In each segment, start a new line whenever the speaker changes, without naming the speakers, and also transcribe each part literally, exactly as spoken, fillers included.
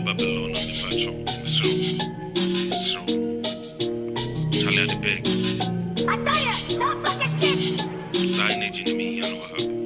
Babylon on the patrol. So, so, Charlie at the beg.
I tell you, don't fucking shit.
Sign agent me, I know what happened.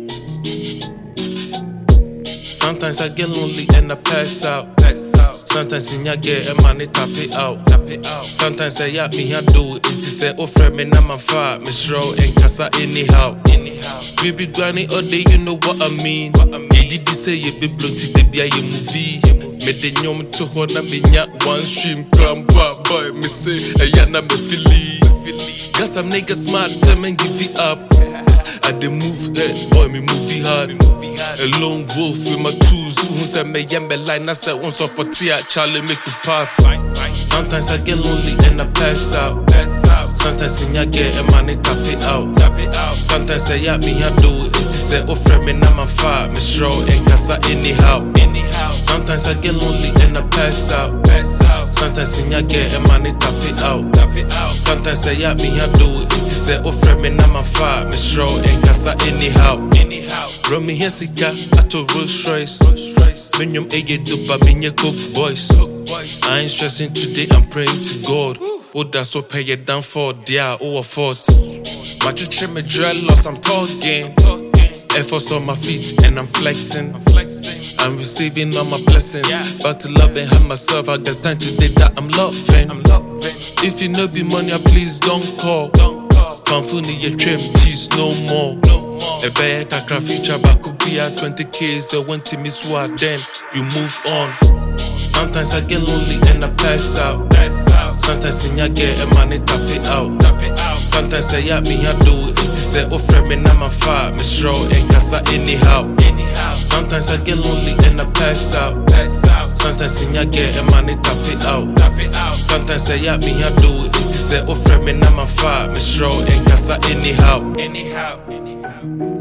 Sometimes I get lonely and I pass out. Pass out. Sometimes when I get a money, tap it out. Tap it out. Sometimes I yap me, I do it. It say, oh, friend, me, I'm a fat. Miss Row and Casa, anyhow. Anyhow. Baby, granny, all day, you know what I mean. What I mean. You did say you be blown to the B I movie. Me the nyom to hold na me nya one stream grandpa boy me say I na me feel. Got some niggas smart, say man give it up. I dey move head, boy me move it hard. A lone wolf with my tools. Who say me yambe line? I say once up a tear, Charlie make you pass. Sometimes I get lonely and I pass out. Sometimes when I get a money, tap it out. Tap it out. Sometimes I yap me, I do it. It say oh friend me na my fat. Miss Row and Casa anyhow. Anyhow. Sometimes I get lonely and I pass out. Pass out. Sometimes when I get a money, tap it out. Tap it out. Sometimes I yap me, I do it. It say oh friend me na my fat. Miss Row and Casa anyhow. Anyhow. Run me here sika, I told Rolls Royce. Minyum ege duba minye cook boys. I ain't stressing today, I'm praying to God. Oh, that's what pay it down for, dear, oh, a fort. My chiche me dreadlocks, I'm talking. Efforts on my feet and I'm flexing. I'm receiving all my blessings. About to love and have myself, I got time today that I'm loving. If you know be money, please don't call. Fanfuni ye trim cheese no more. A bag I can feature back could be at twenty K, so when to miss what then you move on. Sometimes I get lonely and I pass out. Sometimes when I get a money, tap it out. Sometimes I yap me, I do it. It say oh friend me na my fat. Miss Row and Casa anyhow. Sometimes I get lonely and I pass out. Sometimes when I get a money, tap it out. Sometimes I yap me, I do it. It say oh friend me na my fat. Miss Row and Casa anyhow. Anyhow.